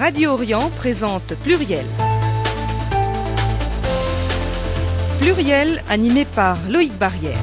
Radio Orient présente Pluriel. Pluriel animé par Loïc Barrière.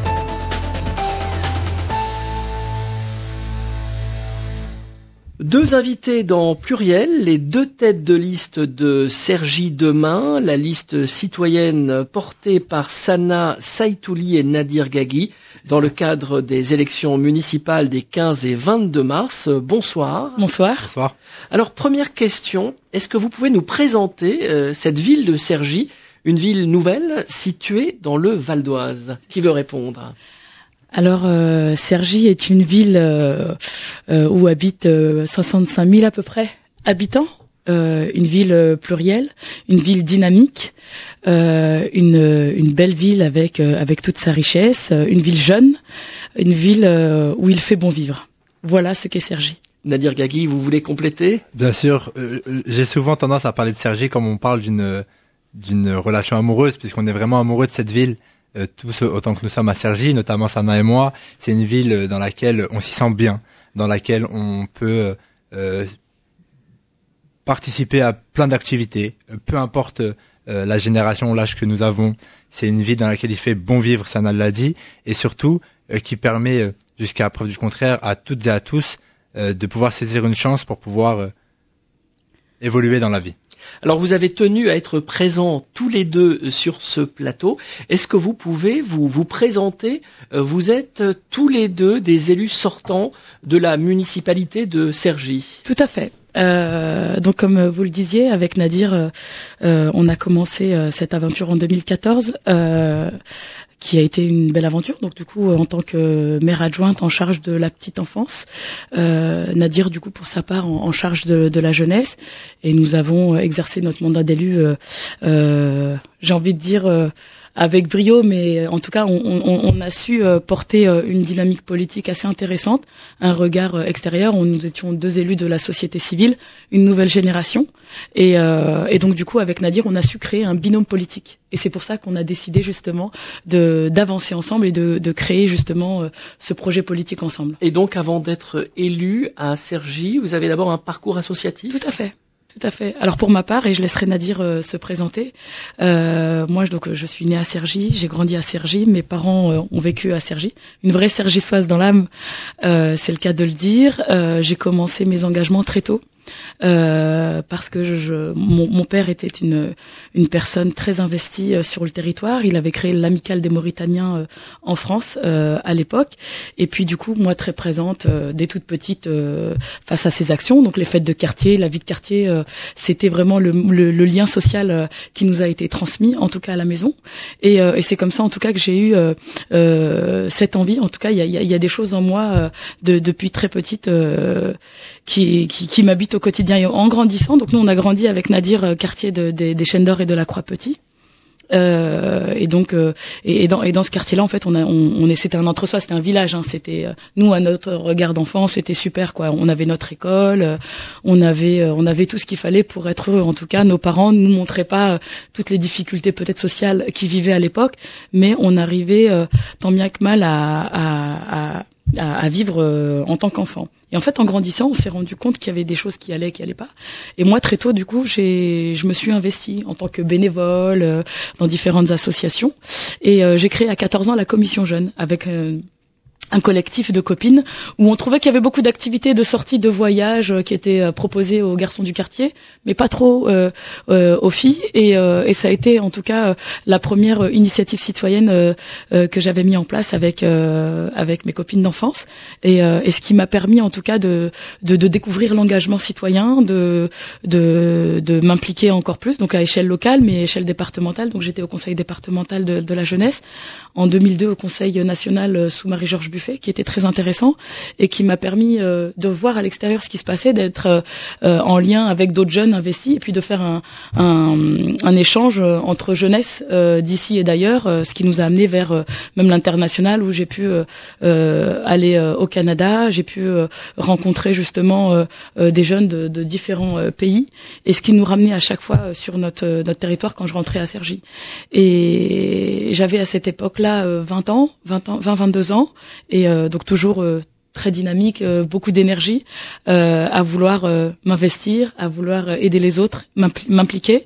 Deux invités dans Pluriel, les deux têtes de liste de Cergy demain, la liste citoyenne portée par Sana Saïtouli et Nadir Ghaghi dans le cadre des élections municipales des 15 et 22 mars. Bonsoir. Bonsoir. Bonsoir. Alors, première question, est-ce que vous pouvez nous présenter cette ville de Cergy, une ville nouvelle située dans le Val d'Oise? Qui veut répondre? Alors, Cergy est une ville où habitent 65 000 à peu près habitants, une ville plurielle, une ville dynamique, une belle ville avec toute sa richesse, une ville jeune, une ville où il fait bon vivre. Voilà ce qu'est Cergy. Nadir Ghaghi, vous voulez compléter? Bien sûr, j'ai souvent tendance à parler de Cergy comme on parle d'une relation amoureuse, puisqu'on est vraiment amoureux de cette ville. Tous autant que nous sommes à Cergy, notamment Sana et moi, c'est une ville dans laquelle on s'y sent bien, dans laquelle on peut participer à plein d'activités, peu importe la génération, l'âge que nous avons. C'est une ville dans laquelle il fait bon vivre, Sana l'a dit, et surtout qui permet, jusqu'à preuve du contraire, à toutes et à tous de pouvoir saisir une chance pour pouvoir évoluer dans la vie. Alors vous avez tenu à être présents tous les deux sur ce plateau. Est-ce que vous pouvez vous présenter? Vous êtes tous les deux des élus sortants de la municipalité de Cergy. Tout à fait. Donc comme vous le disiez, avec Nadir, on a commencé cette aventure en 2014. Qui a été une belle aventure. Donc du coup, en tant que maire adjointe en charge de la petite enfance, Nadir du coup pour sa part en charge de la jeunesse, et nous avons exercé notre mandat d'élu, j'ai envie de dire avec brio, mais en tout cas on a su porter une dynamique politique assez intéressante, un regard extérieur. Nous étions deux élus de la société civile, une nouvelle génération, et donc du coup avec Nadir on a su créer un binôme politique. Et c'est pour ça qu'on a décidé justement d'avancer ensemble et de créer justement ce projet politique ensemble. Et donc avant d'être élu à Cergy, vous avez d'abord un parcours associatif? Tout à fait. Tout à fait. Alors pour ma part, et je laisserai Nadir se présenter, moi je suis née à Cergy, j'ai grandi à Cergy, mes parents ont vécu à Cergy, une vraie cergissoise dans l'âme, c'est le cas de le dire. J'ai commencé mes engagements très tôt. Parce que mon père était une personne très investie sur le territoire. Il avait créé l'Amicale des Mauritaniens en France à l'époque, et puis du coup moi très présente dès toute petite face à ces actions. Donc les fêtes de quartier, la vie de quartier, c'était vraiment le lien social qui nous a été transmis, en tout cas à la maison. Et c'est comme ça en tout cas que j'ai eu cette envie. En tout cas il y a des choses en moi depuis très petite qui m'habitent au quotidien et en grandissant. Donc nous on a grandi avec Nadir quartier des Chênes d'Or et de la Croix-Petit. Et donc dans ce quartier-là en fait c'était un entre-soi, c'était un village, hein. C'était nous à notre regard d'enfant, c'était super quoi. On avait notre école, on avait tout ce qu'il fallait pour être heureux. En tout cas, nos parents nous montraient pas toutes les difficultés peut-être sociales qu'ils vivaient à l'époque, mais on arrivait tant bien que mal à vivre en tant qu'enfant. Et en fait, en grandissant, on s'est rendu compte qu'il y avait des choses qui allaient pas. Et moi, très tôt, du coup, je me suis investie en tant que bénévole dans différentes associations. Et j'ai créé à 14 ans la Commission Jeune avec un collectif de copines où on trouvait qu'il y avait beaucoup d'activités de sorties, de voyages qui étaient proposées aux garçons du quartier, mais pas trop aux filles. Et ça a été en tout cas la première initiative citoyenne que j'avais mis en place avec mes copines d'enfance. Et ce qui m'a permis en tout cas de découvrir l'engagement citoyen, de m'impliquer encore plus, donc à échelle locale, mais à échelle départementale. Donc j'étais au conseil départemental de la jeunesse, en 2002 au conseil national sous Marie-Georges Buffet, qui était très intéressant et qui m'a permis de voir à l'extérieur ce qui se passait, d'être en lien avec d'autres jeunes investis et puis de faire un échange entre jeunesse d'ici et d'ailleurs, ce qui nous a amené vers même l'international où j'ai pu aller au Canada, j'ai pu rencontrer justement des jeunes de différents pays, et ce qui nous ramenait à chaque fois sur notre territoire quand je rentrais à Cergy. Et j'avais à cette époque-là 22 ans, et donc toujours très dynamique, beaucoup d'énergie, à vouloir m'investir, à vouloir aider les autres, m'impliquer.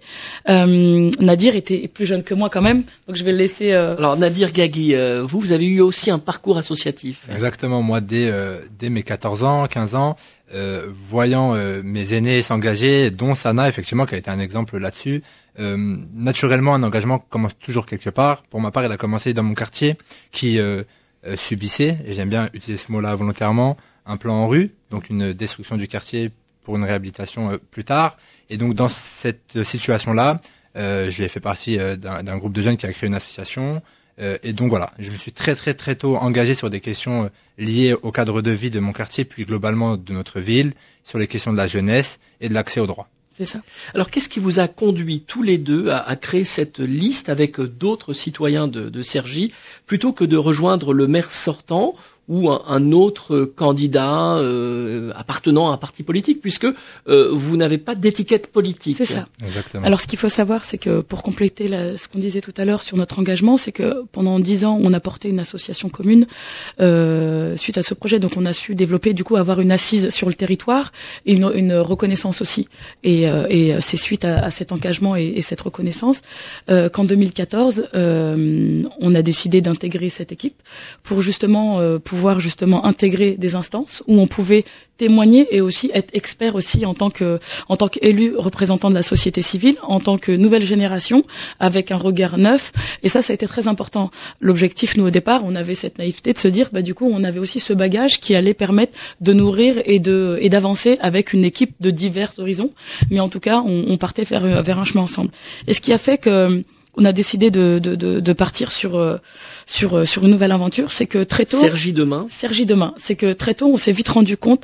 Nadir était plus jeune que moi quand même, donc je vais le laisser. Alors Nadir Ghagui, vous avez eu aussi un parcours associatif. Exactement, moi dès mes 14 ans, 15 ans, voyant mes aînés s'engager, dont Sana effectivement qui a été un exemple là-dessus. Naturellement, un engagement commence toujours quelque part. Pour ma part, il a commencé dans mon quartier qui subissait, et j'aime bien utiliser ce mot-là volontairement, un plan en rue, donc une destruction du quartier pour une réhabilitation plus tard. Et donc dans cette situation-là, j'ai fait partie d'un groupe de jeunes qui a créé une association. Et donc voilà, je me suis très tôt engagé sur des questions liées au cadre de vie de mon quartier, puis globalement de notre ville, sur les questions de la jeunesse et de l'accès aux droits. C'est ça. Alors qu'est-ce qui vous a conduit tous les deux à créer cette liste avec d'autres citoyens de Cergy, plutôt que de rejoindre le maire sortant ou un autre candidat appartenant à un parti politique, puisque vous n'avez pas d'étiquette politique. C'est ça. Exactement. Alors ce qu'il faut savoir, c'est que pour compléter ce qu'on disait tout à l'heure sur notre engagement, c'est que pendant 10 ans, on a porté une association commune suite à ce projet. Donc on a su développer, du coup, avoir une assise sur le territoire et une reconnaissance aussi. Et c'est suite à cet engagement et cette reconnaissance qu'en 2014, on a décidé d'intégrer cette équipe pour justement pouvoir justement intégrer des instances où on pouvait témoigner et aussi être expert aussi en tant qu'élu représentant de la société civile, en tant que nouvelle génération, avec un regard neuf. Et ça a été très important. L'objectif, nous, au départ, on avait cette naïveté de se dire, du coup, on avait aussi ce bagage qui allait permettre de nourrir et d'avancer avec une équipe de divers horizons. Mais en tout cas, on partait vers un chemin ensemble. Et ce qui a fait que on a décidé de partir sur une nouvelle aventure, c'est que très tôt Cergy demain, c'est que très tôt on s'est vite rendu compte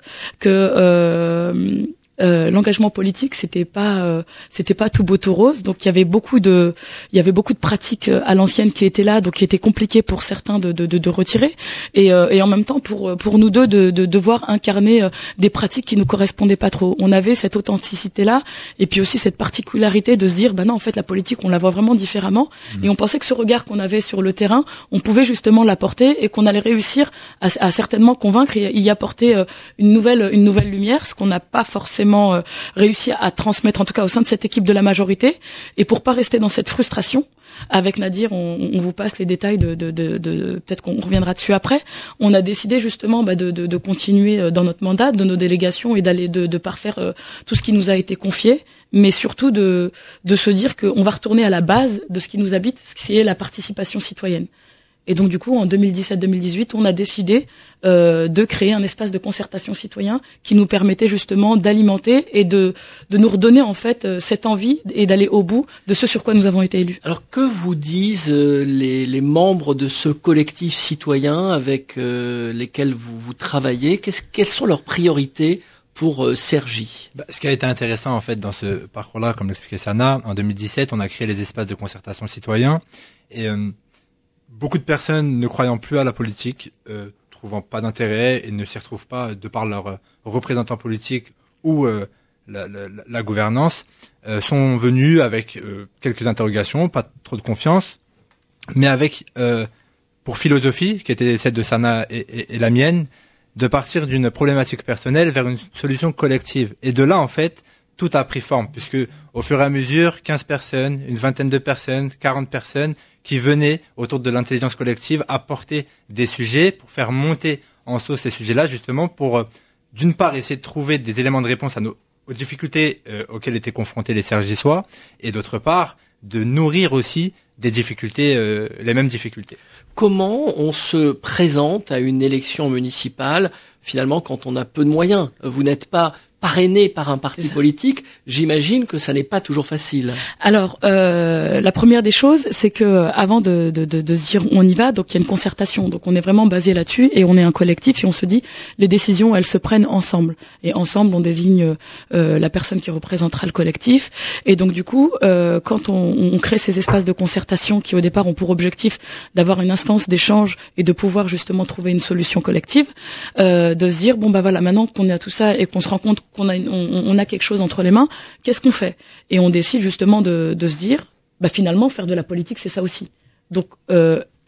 que l'engagement politique c'était pas tout beau tout rose. Donc il y avait beaucoup de pratiques à l'ancienne qui étaient là, donc qui étaient compliquées pour certains de retirer et en même temps pour nous deux de devoir incarner des pratiques qui nous correspondaient pas trop. On avait cette authenticité là et puis aussi cette particularité de se dire non, en fait la politique on la voit vraiment différemment et on pensait que ce regard qu'on avait sur le terrain, on pouvait justement l'apporter et qu'on allait réussir à certainement convaincre et y apporter une nouvelle lumière, ce qu'on n'a pas forcément réussi à transmettre, en tout cas au sein de cette équipe de la majorité. Et pour pas rester dans cette frustration, avec Nadir, on vous passe les détails de peut-être qu'on reviendra dessus après. On a décidé justement de continuer dans notre mandat, de nos délégations et d'aller de parfaire tout ce qui nous a été confié, mais surtout de se dire qu'on va retourner à la base de ce qui nous habite, ce qui est la participation citoyenne. Et donc du coup, en 2017-2018, on a décidé de créer un espace de concertation citoyen qui nous permettait justement d'alimenter et de nous redonner en fait cette envie et d'aller au bout de ce sur quoi nous avons été élus. Alors que vous disent les membres de ce collectif citoyen avec lesquels vous travaillez? Quelles sont leurs priorités pour Cergy? Ce qui a été intéressant en fait dans ce parcours-là, comme l'expliquait Sana, en 2017, on a créé les espaces de concertation citoyen et beaucoup de personnes ne croyant plus à la politique, trouvant pas d'intérêt et ne s'y retrouvent pas de par leurs représentants politiques ou la gouvernance, sont venus avec quelques interrogations, pas trop de confiance, mais avec pour philosophie, qui était celle de Sana et la mienne, de partir d'une problématique personnelle vers une solution collective. Et de là, en fait, tout a pris forme, puisque au fur et à mesure, 15 personnes, une vingtaine de personnes, 40 personnes qui venaient autour de l'intelligence collective apporter des sujets pour faire monter en sauce ces sujets-là, justement pour, d'une part, essayer de trouver des éléments de réponse aux difficultés auxquelles étaient confrontés les Cergissois, et d'autre part, de nourrir aussi des difficultés, les mêmes difficultés. Comment on se présente à une élection municipale, finalement, quand on a peu de moyens? Vous n'êtes pas parrainé par un parti politique, j'imagine que ça n'est pas toujours facile. Alors, la première des choses, c'est que avant de se dire on y va, donc il y a une concertation, donc on est vraiment basé là-dessus et on est un collectif et on se dit les décisions elles se prennent ensemble et ensemble on désigne la personne qui représentera le collectif et donc du coup quand on crée ces espaces de concertation qui au départ ont pour objectif d'avoir une instance d'échange et de pouvoir justement trouver une solution collective, de se dire bon voilà maintenant qu'on a tout ça et qu'on se rend compte qu'on a quelque chose entre les mains, qu'est-ce qu'on fait? Et on décide justement de se dire, finalement, faire de la politique, c'est ça aussi. Donc,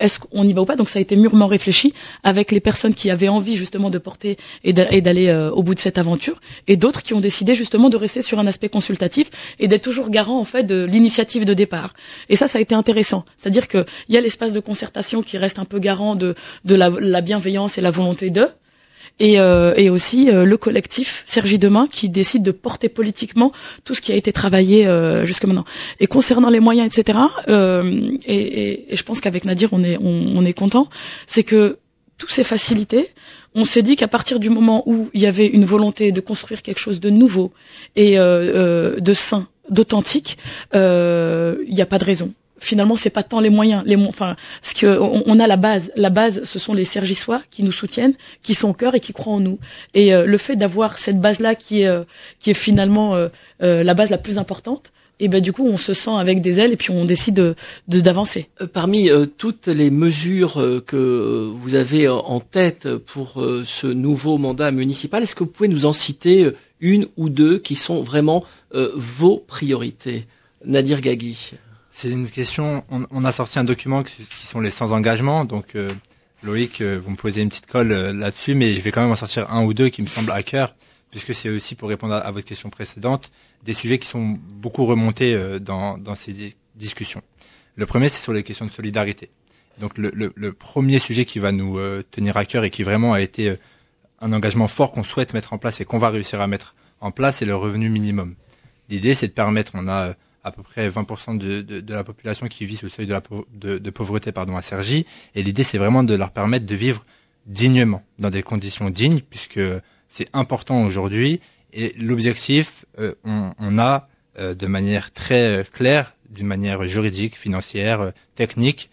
est-ce qu'on y va ou pas? Donc ça a été mûrement réfléchi avec les personnes qui avaient envie justement de porter et d'aller au bout de cette aventure, et d'autres qui ont décidé justement de rester sur un aspect consultatif et d'être toujours garant en fait de l'initiative de départ. Et ça a été intéressant. C'est-à-dire que il y a l'espace de concertation qui reste un peu garant de la bienveillance et la volonté d'eux. Et aussi le collectif Cergy Demain qui décide de porter politiquement tout ce qui a été travaillé jusque maintenant. Et concernant les moyens, etc. Et je pense qu'avec Nadir on est content, c'est que tout s'est facilité. On s'est dit qu'à partir du moment où il y avait une volonté de construire quelque chose de nouveau et de sain, d'authentique, il n'y a pas de raison. Finalement, c'est pas tant les moyens, parce que on a la base. La base, ce sont les Cergissois qui nous soutiennent, qui sont au cœur et qui croient en nous. Et le fait d'avoir cette base-là qui est finalement la base la plus importante, et ben du coup, on se sent avec des ailes et puis on décide d'avancer. Parmi toutes les mesures que vous avez en tête pour ce nouveau mandat municipal, est-ce que vous pouvez nous en citer une ou deux qui sont vraiment vos priorités? Nadir Ghagui. C'est une question, on a sorti un document qui sont les 100 engagements, donc Loïc, vous me posez une petite colle là-dessus, mais je vais quand même en sortir un ou deux qui me semblent à cœur, puisque c'est aussi pour répondre à votre question précédente, des sujets qui sont beaucoup remontés dans ces discussions. Le premier, c'est sur les questions de solidarité. Donc le premier sujet qui va nous tenir à cœur et qui vraiment a été un engagement fort qu'on souhaite mettre en place et qu'on va réussir à mettre en place, c'est le revenu minimum. L'idée, c'est de permettre, on a à peu près 20% de la population qui vit sous le seuil de pauvreté à Cergy. Et l'idée, c'est vraiment de leur permettre de vivre dignement, dans des conditions dignes, puisque c'est important aujourd'hui. Et l'objectif, on a de manière très claire, d'une manière juridique, financière, technique,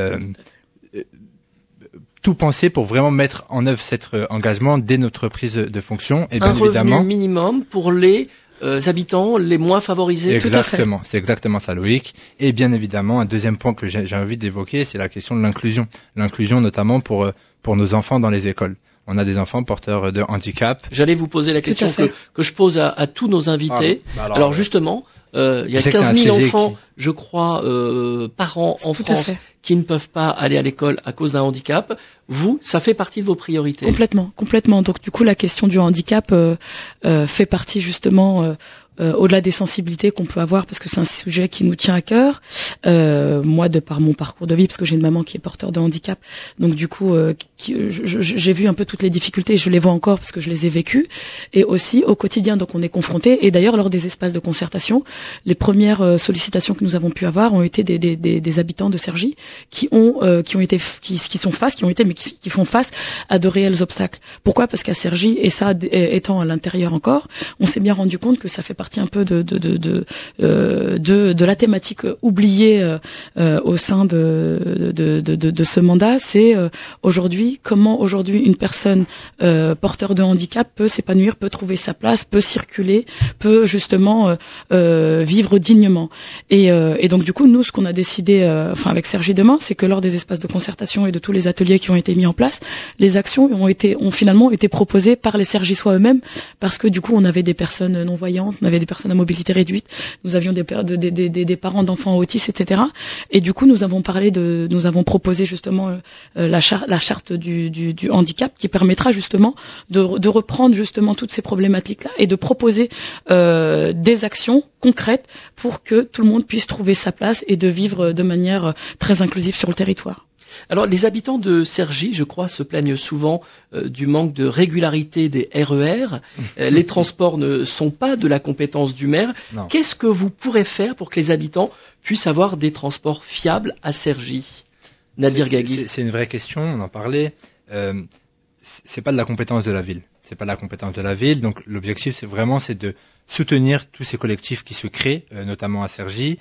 tout penser pour vraiment mettre en œuvre cet engagement dès notre prise de fonction. Et bien évidemment, revenu minimum pour les habitants les moins favorisés. Exactement, c'est exactement ça, Loïc. Et bien évidemment, un deuxième point que j'ai envie d'évoquer, c'est la question de l'inclusion. L'inclusion notamment pour nos enfants dans les écoles. On a des enfants porteurs de handicap. J'allais vous poser la question que je pose à tous nos invités. Alors justement, il y a 15 000 enfants, je crois, par an en France qui ne peuvent pas aller à l'école à cause d'un handicap. Vous, ça fait partie de vos priorités? Complètement. Donc du coup, la question du handicap fait partie justement au-delà des sensibilités qu'on peut avoir, parce que c'est un sujet qui nous tient à cœur. Moi, de par mon parcours de vie, parce que j'ai une maman qui est porteur de handicap, donc du coup, j'ai vu un peu toutes les difficultés, et je les vois encore parce que je les ai vécues, et aussi au quotidien. Donc on est confronté. Et d'ailleurs, lors des espaces de concertation, les premières sollicitations que nous avons pu avoir ont été des habitants de Cergy qui font face à de réels obstacles. Pourquoi? Parce qu'à Cergy, et ça étant à l'intérieur encore, on s'est bien rendu compte que ça fait partie un peu de la thématique oubliée au sein de ce mandat. C'est aujourd'hui comment une personne porteur de handicap peut s'épanouir, peut trouver sa place, peut circuler, peut justement vivre dignement. Et donc du coup, nous, ce qu'on a décidé, avec Cergy Demain, c'est que lors des espaces de concertation et de tous les ateliers qui ont été mis en place, les actions ont finalement été proposées par les Cergissois eux-mêmes, parce que du coup, on avait des personnes non-voyantes, on avait des personnes à mobilité réduite, nous avions des parents d'enfants autistes, etc. Et du coup, nous avons proposé justement la charte du handicap, qui permettra justement de reprendre justement toutes ces problématiques-là et de proposer des actions concrètes pour que tout le monde puisse trouver sa place et de vivre de manière très inclusive sur le territoire. Alors, les habitants de Cergy, je crois, se plaignent souvent du manque de régularité des RER. Les transports ne sont pas de la compétence du maire. Non. Qu'est-ce que vous pourrez faire pour que les habitants puissent avoir des transports fiables à Cergy? Nadir Ghagui. C'est une vraie question, on en parlait. C'est pas de la compétence de la ville. C'est pas de la compétence de la ville. Donc, l'objectif, c'est de soutenir tous ces collectifs qui se créent, notamment à Cergy,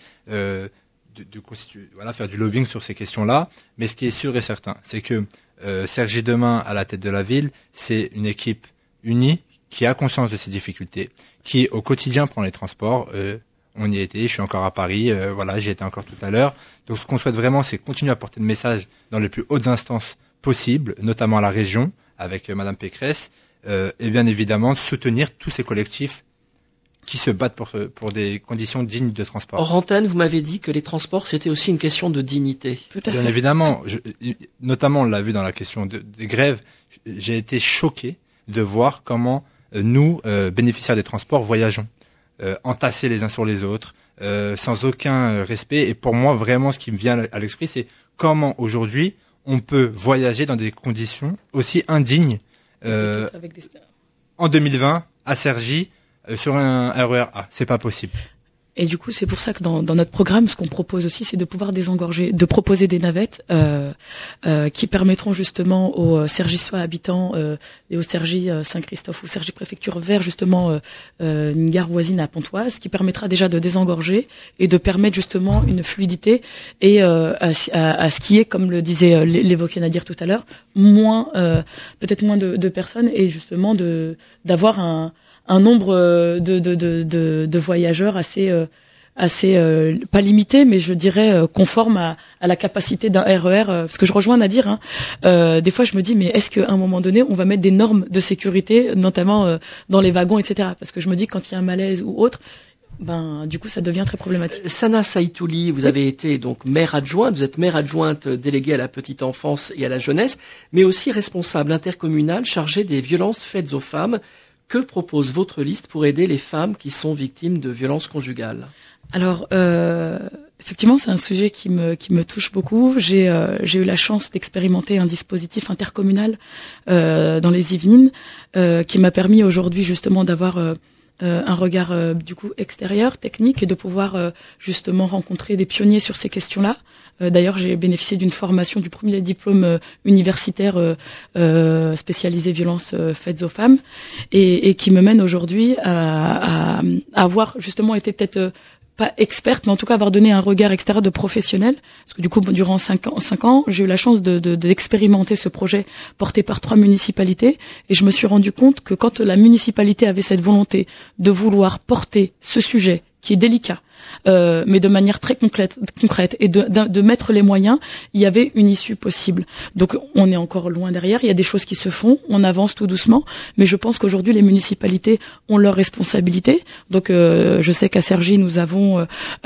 faire du lobbying sur ces questions-là. Mais ce qui est sûr et certain, c'est que Cergy Demain, à la tête de la ville, c'est une équipe unie qui a conscience de ces difficultés, qui au quotidien prend les transports. On y était, je suis encore à Paris, j'y étais encore tout à l'heure. Donc ce qu'on souhaite vraiment, c'est continuer à porter le message dans les plus hautes instances possibles, notamment à la région, avec Madame Pécresse, et bien évidemment soutenir tous ces collectifs qui se battent pour des conditions dignes de transport. Hors antenne, vous m'avez dit que les transports, c'était aussi une question de dignité. Tout à fait. Bien évidemment, notamment on l'a vu dans la question des grèves, j'ai été choqué de voir comment nous, bénéficiaires des transports, voyageons, entassés les uns sur les autres, sans aucun respect. Et pour moi, vraiment, ce qui me vient à l'esprit, c'est comment aujourd'hui on peut voyager dans des conditions aussi indignes en 2020 à Cergy sur un RER A. C'est pas possible. Et du coup, c'est pour ça que dans notre programme, ce qu'on propose aussi, c'est de pouvoir désengorger, de proposer des navettes qui permettront justement aux Cergissois habitants et aux Cergy Saint-Christophe ou Cergy Préfecture vers justement une gare voisine à Pontoise, qui permettra déjà de désengorger et de permettre justement une fluidité et à ce qui est, comme le disait l'évoquait Nadir tout à l'heure, peut-être moins de personnes et justement d'avoir un nombre de voyageurs assez pas limité, mais je dirais conforme à la capacité d'un RER. Parce que je rejoins Nadir. Des fois, je me dis, mais est-ce qu'à un moment donné, on va mettre des normes de sécurité, notamment dans les wagons, etc. Parce que je me dis, quand il y a un malaise ou autre, du coup, ça devient très problématique. Sana Saïtouli, vous avez été donc maire adjointe, vous êtes maire adjointe déléguée à la petite enfance et à la jeunesse, mais aussi responsable intercommunale chargée des violences faites aux femmes. Que propose votre liste pour aider les femmes qui sont victimes de violences conjugales ? Alors, effectivement, c'est un sujet qui me touche beaucoup. J'ai eu la chance d'expérimenter un dispositif intercommunal dans les Yvelines qui m'a permis aujourd'hui justement d'avoir un regard du coup extérieur, technique, et de pouvoir justement rencontrer des pionniers sur ces questions-là. D'ailleurs, j'ai bénéficié d'une formation du premier diplôme universitaire spécialisé violences faites aux femmes et qui me mène aujourd'hui à avoir justement été peut-être pas experte, mais en tout cas avoir donné un regard extérieur de professionnel. Parce que du coup, durant 5 ans, j'ai eu la chance d'expérimenter ce projet porté par 3 municipalités. Et je me suis rendu compte que quand la municipalité avait cette volonté de vouloir porter ce sujet qui est délicat, mais de manière très concrète et de mettre les moyens, il y avait une issue possible. Donc on est encore loin derrière, il y a des choses qui se font, on avance tout doucement, mais je pense qu'aujourd'hui les municipalités ont leurs responsabilités. Donc je sais qu'à Cergy nous avons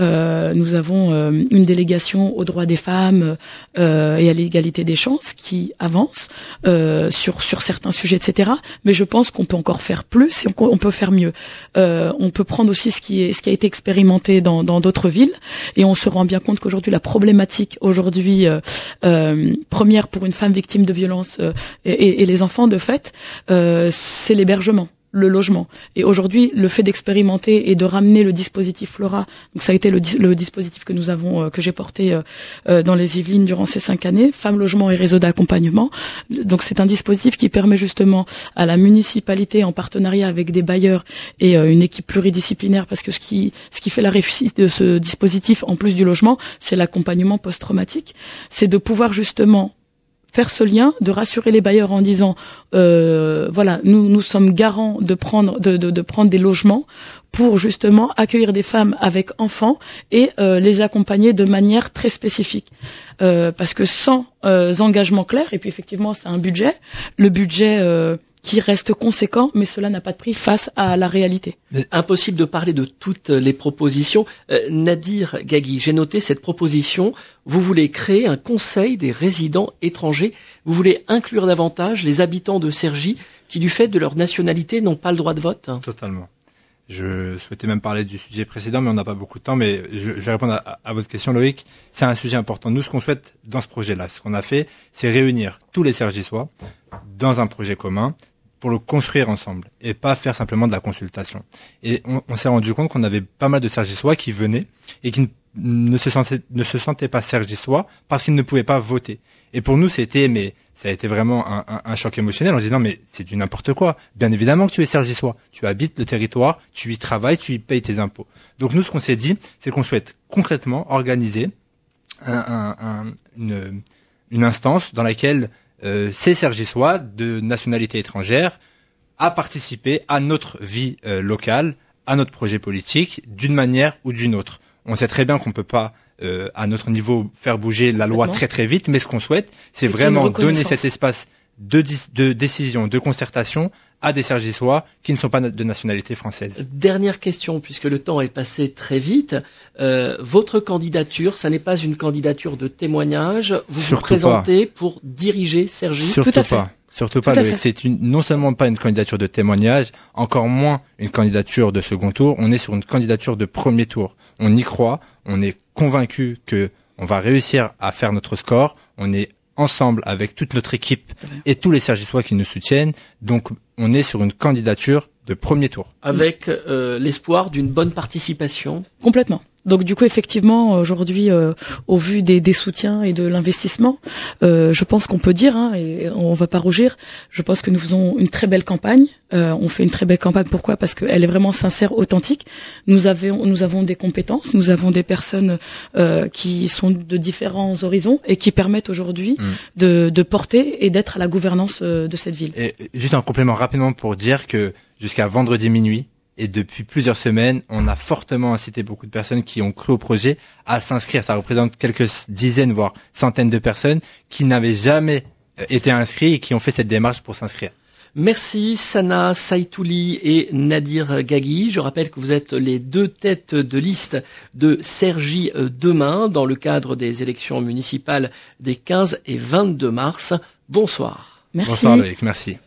une délégation aux droits des femmes et à l'égalité des chances qui avance sur certains sujets, etc. Mais je pense qu'on peut encore faire plus et on peut faire mieux. On peut prendre aussi ce qui a été expérimenté dans d'autres villes, et on se rend bien compte qu'aujourd'hui la problématique première pour une femme victime de violence et les enfants de fait, c'est l'hébergement, le logement. Et aujourd'hui, le fait d'expérimenter et de ramener le dispositif Flora, donc ça a été le dispositif que j'ai porté dans les Yvelines durant ces 5 années, Femmes, Logement et Réseau d'accompagnement. Donc c'est un dispositif qui permet justement à la municipalité, en partenariat avec des bailleurs et une équipe pluridisciplinaire, parce que ce qui fait la réussite de ce dispositif, en plus du logement, c'est l'accompagnement post-traumatique, c'est de pouvoir justement faire ce lien, de rassurer les bailleurs en disant voilà, nous sommes garants de prendre des logements pour justement accueillir des femmes avec enfants et les accompagner de manière très spécifique. Parce que sans engagement clair, et puis effectivement c'est un budget, le budget qui reste conséquent, mais cela n'a pas de prix face à la réalité. Impossible de parler de toutes les propositions. Nadir Ghagui, j'ai noté cette proposition. Vous voulez créer un conseil des résidents étrangers. Vous voulez inclure davantage les habitants de Cergy qui, du fait de leur nationalité, n'ont pas le droit de vote. Totalement. Je souhaitais même parler du sujet précédent, mais on n'a pas beaucoup de temps. Mais je vais répondre à votre question, Loïc. C'est un sujet important. Nous, ce qu'on souhaite dans ce projet-là, ce qu'on a fait, c'est réunir tous les Cergissois dans un projet commun pour le construire ensemble et pas faire simplement de la consultation. Et on s'est rendu compte qu'on avait pas mal de Cergissois qui venaient et qui ne se sentaient pas Cergissois parce qu'ils ne pouvaient pas voter. Et pour nous, ça a été vraiment un choc émotionnel en se disant mais c'est du n'importe quoi. Bien évidemment que tu es Cergissois, tu habites le territoire, tu y travailles, tu y payes tes impôts. Donc nous, ce qu'on s'est dit, c'est qu'on souhaite concrètement organiser une instance dans laquelle ces Cergissois de nationalité étrangère à participer à notre vie locale, à notre projet politique, d'une manière ou d'une autre. On sait très bien qu'on peut pas, à notre niveau, faire bouger la loi très très vite, mais ce qu'on souhaite, c'est vraiment donner cet espace de décision, de concertation à des Cergissois qui ne sont pas de nationalité française. Dernière question, puisque le temps est passé très vite. Votre candidature, ça n'est pas une candidature de témoignage. Vous vous présentez pour diriger Cergy. Surtout pas. Surtout pas. C'est non seulement pas une candidature de témoignage, encore moins une candidature de second tour. On est sur une candidature de premier tour. On y croit. On est convaincu que on va réussir à faire notre score. On est ensemble avec toute notre équipe et tous les Cergissois qui nous soutiennent. Donc, on est sur une candidature de premier tour. Avec l'espoir d'une bonne participation. Complètement. Donc du coup, effectivement, aujourd'hui, au vu des soutiens et de l'investissement, je pense qu'on peut dire, et on va pas rougir, je pense que nous faisons une très belle campagne. On fait une très belle campagne. Pourquoi ? Parce qu'elle est vraiment sincère, authentique. Nous avons des compétences, nous avons des personnes qui sont de différents horizons et qui permettent aujourd'hui de porter et d'être à la gouvernance de cette ville. Et juste un complément rapidement pour dire que jusqu'à vendredi minuit, et depuis plusieurs semaines, on a fortement incité beaucoup de personnes qui ont cru au projet à s'inscrire. Ça représente quelques dizaines, voire centaines de personnes qui n'avaient jamais été inscrits et qui ont fait cette démarche pour s'inscrire. Merci Sana Saïtouli et Nadir Gagui. Je rappelle que vous êtes les deux têtes de liste de Cergy demain dans le cadre des élections municipales des 15 et 22 mars. Bonsoir. Merci. Bonsoir Loïc, merci.